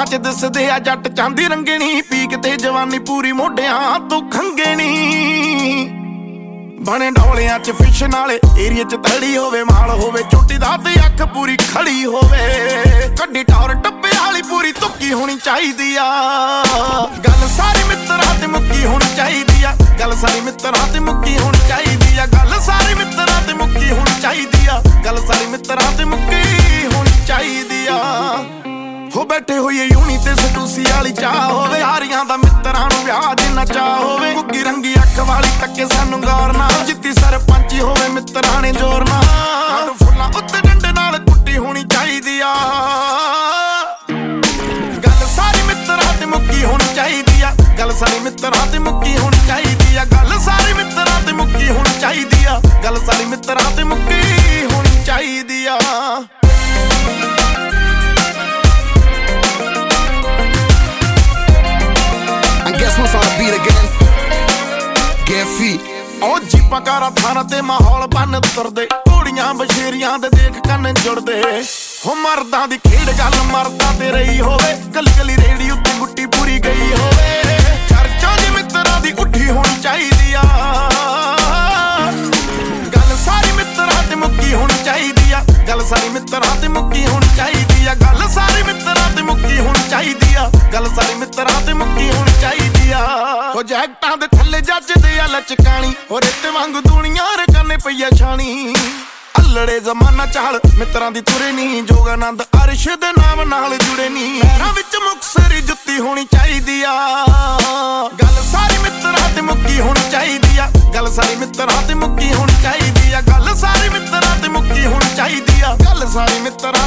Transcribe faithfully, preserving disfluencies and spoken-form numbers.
ਅੱਖਾਂ 'ਚ ਦਿਸਦੇ ਆ ਜੱਟ ਚਾਂਦੀ ਰੰਗਣੀ, ਪੀ ਕਿਤੇ ਜਵਾਨੀ ਪੂਰੀ ਮੋਢਿਆਂ ਤੋਂ ਖੰਗਣੀ। ਬਣੇ ਡੋਲਿਆਂ 'ਚ ਫਿਸ਼ ਨਾਲੇ ਏਰੀਏ 'ਚ ਤੜੀ ਹੋਵੇ, ਮਾਲ ਹੋਵੇ ਚੋਟੀ ਦਾ ਤੇ ਅੱਖ ਪੂਰੀ ਖੜੀ ਹੋਵੇ। ਕੱਢੀ ਟੌਰ ਟੱਪੇ ਵਾਲੀ ਪੂਰੀ ਤੁੱਕੀ ਹੋਣੀ ਚਾਹੀਦੀ ਆ। ਗੱਲ ਸਾਰੀ ਮਿੱਤਰਾਂ ਤੇ ਮੁੱਕੀ ਹੋਣੀ ਚਾਹੀਦੀ ਆ। ਗੱਲ ਸਾਰੀ ਮਿੱਤਰਾਂ ਤੇ ਮੁੱਕੀ ਹੋਣੀ ਚਾਹੀਦੀ ਆ। ਗੱਲ ਸਾਰੀ ਮਿੱਤਰਾਂ ਤੇ ਮੁੱਕੀ ਹੋਣੀ ਚਾਹੀਦੀ ਆ। ਗੱਲ ਸਾਰੀ ਮਿੱਤਰਾਂ ਤੇ ਮੁੱਕੀ ਹੋਣੀ ਚਾਹੀਦੀ ਆ। ਹੋ ਬੈਠੇ ਹੋਈਏ ਯੂਨੀ ਤੇ ਸਟੂਸੀ ਵਾਲੀ ਚਾਹ ਹੋਵੇ, ਸਾਰੀਆਂ ਦਾ ਮਿੱਤਰਾਂ ਨੂੰ ਵਿਆਹ ਜਿੰਨਾ ਚਾਹ ਹੋਵੇ। ਗੁੱਗੀ ਰੰਗੀ ਅੱਖ ਵਾਲੀ ਤੱਕੇ ਸਾਨੂੰ ਗੌਰ ਨਾਲ, ਜਿੱਤੀ ਸਰਪੰਚੀ ਹੋਵੇ ਮਿੱਤਰਾਂ ਨੇ ਜ਼ੋਰ ਨਾਲ। ਫੁੱਲਾਂ ਉੱਤੇ ਡੰਡੇ ਨਾਲ ਕੁੱਟੀ ਹੋਣੀ ਚਾਹੀਦੀ ਆ। ਗੱਲ ਸਾਰੀ ਮਿੱਤਰਾਂ ਤੇ ਮੁੱਕੀ ਹੋਣੀ ਚਾਹੀਦੀ ਆ। ਗੱਲ ਸਾਰੀ ਮਿੱਤਰਾਂ ਤੇ ਮੁੱਕੀ ਹੋਣੀ ਚਾਹੀਦੀ ਆ। ਗੱਲ ਸਾਰੀ ਮਿੱਤਰਾਂ ਤੇ ਮੁੱਕੀ ਹੋਣੀ ਚਾਹੀਦੀ ਆ। ਗੱਲ ਸਾਰੀ ਮਿੱਤਰਾਂ ਤੇ ਮੁੱਕੀ ਹੋਣੀ ਚਾਹੀਦੀ ਆ। ਉਹ ਜੀਪਾਂ ਕਾਰਾਂ ਥਾਰਾਂ ਤੇ ਮਾਹੌਲ ਬਣ ਤੁਰਦੇ, ਘੋੜੀਆਂ ਬਸ਼ੇਰੀਆਂ ਦੇ ਦੇਖ ਕੰਨ ਜੁੜਦੇ। ਹੋ ਮਰਦਾਂ ਦੀ ਖੇਡ ਗੱਲ ਮਰਦਾਂ ਤੇ ਰਹੀ ਹੋਵੇ, ਕੱਲੀ ਕੱਲੀ ਰੇੜੀ ਉੱਤੇ ਗੁੱਟੀ ਪੂਰੀ ਗਈ ਹੋਵੇ। ਚਰਚਾਂ ਦੀ ਮਿੱਤਰਾਂ ਦੀ ਉੱਠੀ ਹੋਣੀ ਚਾਹੀਦੀ ਆ। ਗੱਲ ਸਾਰੀ ਮਿੱਤਰਾਂ ਤੇ ਮੁੱਕੀ ਹੋਣੀ ਚਾਹੀਦੀ ਆ। ਗੱਲ ਸਾਰੀ ਮਿੱਤਰਾਂ ਤੇ ਮੁੱਕੀ ਹੋਣੀ ਚਾਹੀਦੀ ਆ। ਗੱਲ ਸਾਰੀ ਮਿੱਤਰਾਂ ਤੇ ਮੁੱਕੀ ਹੋਣੀ ਚਾਹੀਦੀ ਆ। ਗੱਲ ਸਾਰੀ ਮਿੱਤਰਾਂ ਤੇ ਮੁੱਕੀ ਹੋਣੀ ਚਾਹੀਦੀ ਆ। ਉਹ ਜੈਕਟਾਂ ਦੇ ਥੱਲੇ ਜੱਜਦੇ ਆ ਲਚਕਾਣੀ, ਹੋ ਰੇਤੇ ਵਾਂਗੂ ਦੁਨੀਆਂ ਰਕਾਨੇ ਪਈਆ ਛਾਣੀ। ਅਲੜੇ ਜ਼ਮਾਨਾ ਚਾਲ ਮਿੱਤਰਾਂ ਦੀ ਤੁਰੇ ਨੀ, ਜੋਗਾਨੰਦ ਅਰਸ਼ ਦੇ ਨਾਮ ਨਾਲ ਜੁੜੇ ਨੀ। ਪੈਰਾਂ ਵਿੱਚ ਮੁਕਤਸਰੀ ਜੁੱਤੀ ਹੋਣੀ ਚਾਹੀਦੀ ਆ। ਗੱਲ ਸਾਰੀ ਮਿੱਤਰਾਂ ਤੇ ਮੁੱਕੀ ਹੋਣੀ ਚਾਹੀਦੀ ਆ। ਗੱਲ ਸਾਰੀ ਮਿੱਤਰਾਂ ਤੇ ਮੁੱਕੀ ਹੋਣੀ ਚਾਹੀਦੀ ਆ। ਗੱਲ ਸਾਰੀ ਮਿੱਤਰਾਂ ਤੇ ਮੁੱਕੀ ਹੋਣੀ ਚਾਹੀਦੀ ਆ। ਗੱਲ ਸਾਰੀ ਮਿੱਤਰਾਂ